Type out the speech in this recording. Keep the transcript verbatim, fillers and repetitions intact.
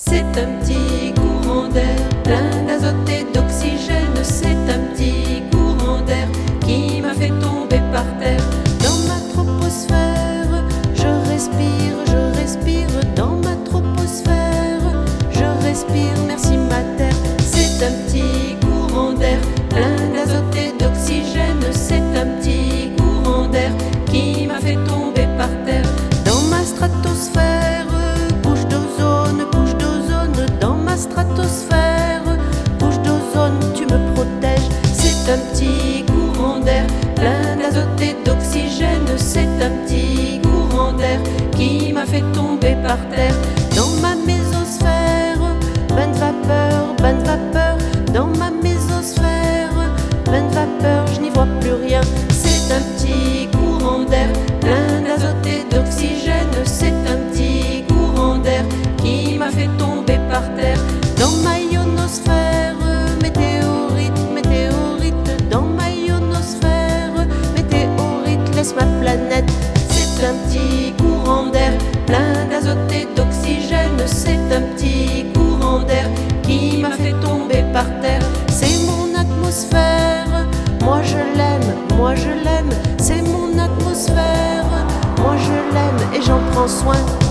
C'est un petit courant d'air plein d'azote et d'oxygène. C'est un petit courant d'air qui m'a fait tomber par terre. Dans ma troposphère, je respire, je respire. Dans ma troposphère, je respire, merci ma terre. C'est un petit courant d'air plein d'azote et d'oxygène. C'est un petit courant d'air qui m'a fait tomber par terre. Dans ma stratosphère, couche d'ozone, couche d'ozone. Dans ma stratosphère, couche d'ozone, tu me protèges. C'est un petit courant d'air plein d'azote et d'oxygène. C'est un petit courant d'air qui m'a fait tomber par terre. Dans ma mésosphère, bain de vapeur, bain de vapeur. Dans ma mésosphère, bain de vapeur, je n'y vois plus rien. C'est un petit courant d'air plein d'azote et d'oxygène. C'est un petit courant d'air qui m'a fait tomber par terre. Dans ma ionosphère, météorite, météorite. Dans ma ionosphère, météorite, laisse ma planète. C'est un petit courant d'air plein d'azote et d'oxygène. C'est un petit courant d'air qui m'a fait tomber par terre. C'est mon atmosphère, moi je l'aime, moi je l'aime. C'est mon atmosphère, moi je l'aime et j'en prends soin.